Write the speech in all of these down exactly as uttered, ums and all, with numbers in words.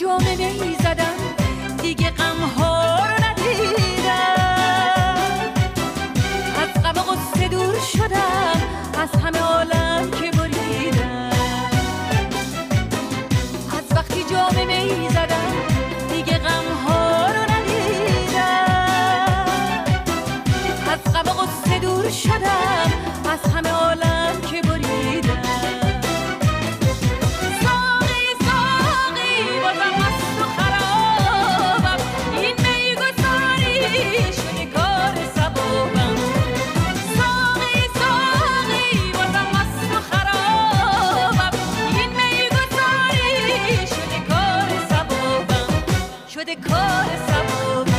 جام می زدم دیگه غم ها رو ندیدم، از غم و غصه دور شدم، از همه عالم که بریدم. از وقتی جام می زدم دیگه غم ها رو ندیدم، از غم و غصه دور شدم، از همه عالم که بریدم. شده کار سبابم.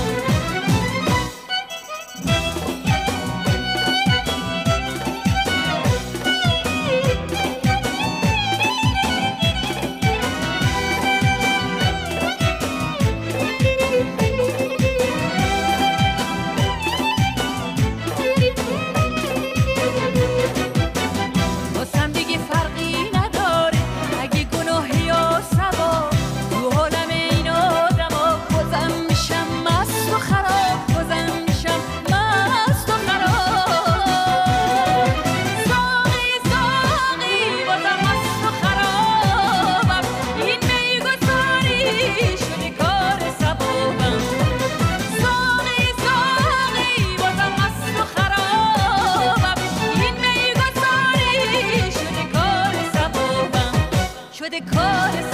واسم دیگه فرقی نداره اگه گناه یا ثواب، تو حالم این آدما بازم میشم مست و خراب، بازم میشم مست و خراب. ساقی ساقی بازم مست و خرابم، این میگساری شده کار سبابم. ساقی ساقی بازم مست و خرابم، این میگساری شده کار سبابم، شده کار